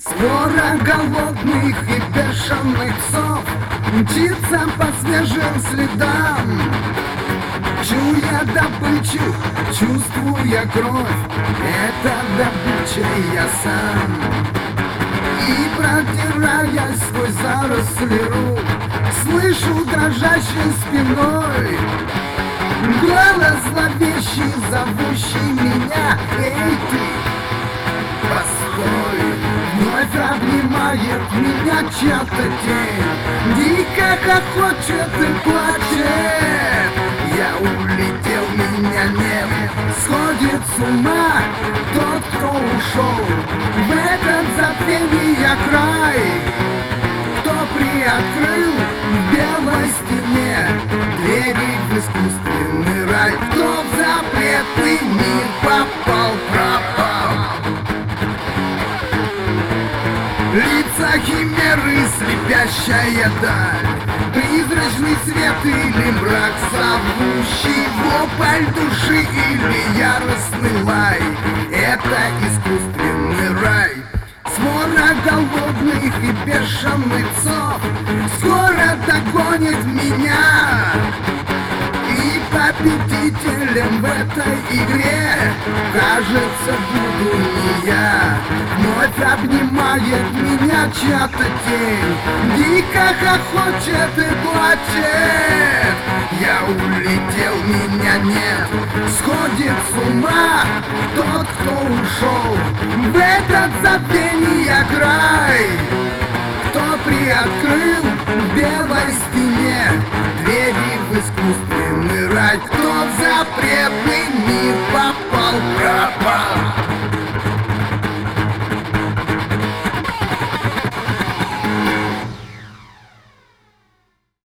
Свора голодных и бешеных псов мчится по свежим следам. Чуя добычу, чувствуя кровь, это добыча я сам. И продираясь сквозь заросли рук, слышу дрожащей спиной голос зловещий, зовущий меня: эй ты, постой! Вновь обнимает меня чья-то тень, дико хохочет и плачет. Я улетел, меня нет, сходит с ума тот, кто ушел в этот забвения край, кто приоткрыл в белой стене двери в искусственный рай, кто в запретный мир попал, пропал. Лица химеры, слепящая даль, призрачный свет или мрак, зовущий вопль души или яростный лай. Это искусственный рай. Свора голодных и бешеных псов скоро догонит меня, и победителем в этой игре, кажется, буду не я. Вновь обнимает меня чья-то тень, дико хохочет и плачет. Я улетел, меня нет, сходит с ума тот, кто ушел в этот забвения край, кто приоткрыл в белой стене двери в искусственный рай, кто в запретный мир попал, пропал.